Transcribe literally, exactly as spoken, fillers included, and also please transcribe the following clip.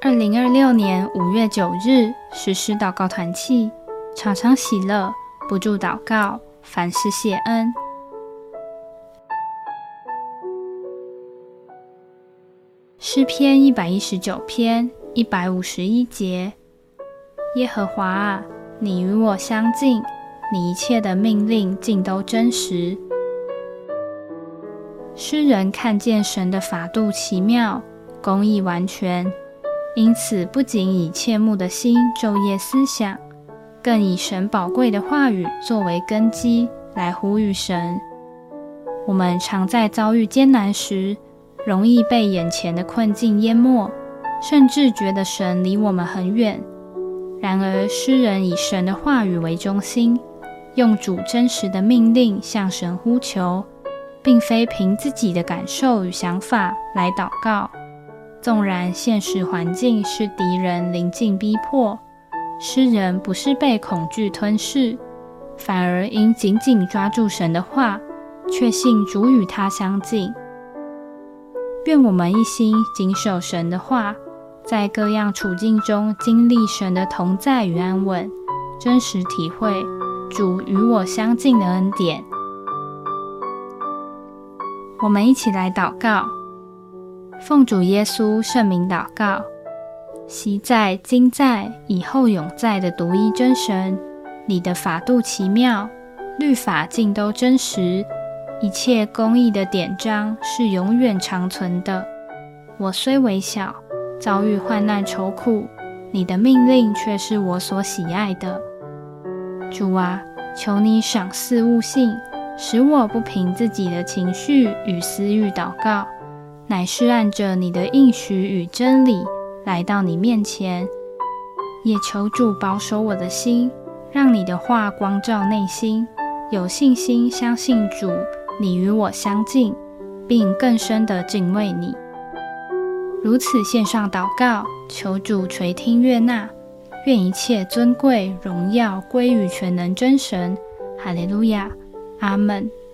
二零二六年五月九日，实施祷告团契，常常喜乐，不住祷告，凡事谢恩。诗篇一百一十九篇一百五十一节：耶和华啊，你与我相近，你一切的命令尽都真实。诗人看见神的法度奇妙，公义完全，因此不仅以切慕的心昼夜思想，更以神宝贵的话语作为根基来呼吁神。我们常在遭遇艰难时，容易被眼前的困境淹没，甚至觉得神离我们很远。然而诗人以神的话语为中心，用主真实的命令向神呼求，并非凭自己的感受与想法来祷告。纵然现实环境是敌人临近逼迫，诗人不是被恐惧吞噬，反而因紧紧抓住神的话，确信主与他相近。愿我们一心谨守神的话，在各样处境中经历神的同在与安稳，真实体会主与我相近的恩典。我们一起来祷告。奉主耶稣圣名祷告，昔在、今在、以后永在的独一真神，你的法度奇妙，律法尽都真实，一切公义的典章是永远长存的。我虽微小，遭遇患难愁苦，你的命令却是我所喜爱的。主啊，求你赏赐悟性，使我不凭自己的情绪与私欲祷告，乃是按着你的应许与真理来到你面前。也求主保守我的心，让你的话光照内心，有信心相信主，你与我相近，并更深地敬畏你。如此献上祷告，求主垂听悦纳，愿一切尊贵荣耀归于全能真神。哈利路亚，阿们。